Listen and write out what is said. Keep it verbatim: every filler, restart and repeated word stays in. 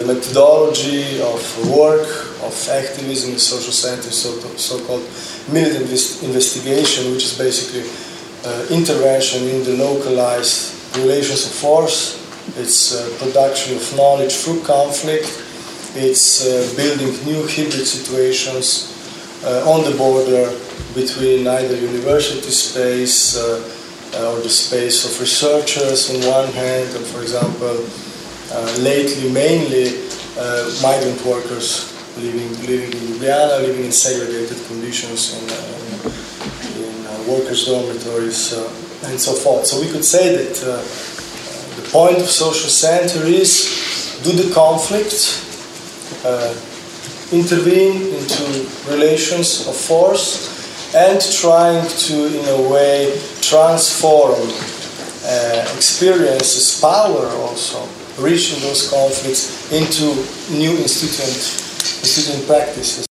methodology of work, of activism in social centers, so-called militant investigation, which is basically uh, intervention in the localized relations of force. It's uh, production of knowledge through conflict. It's uh, building new hybrid situations uh, on the border between either university space uh, uh, or the space of researchers on one hand, and for example, uh, lately mainly uh, migrant workers living, living in Ljubljana, living in segregated conditions in, uh, in uh, workers' dormitories uh, and so forth. So we could say that uh, the point of social center is do the conflict, uh, intervene into relations of force, and trying to, in a way, transform uh, experiences, power also, reaching those conflicts into new instituent, instituent practices.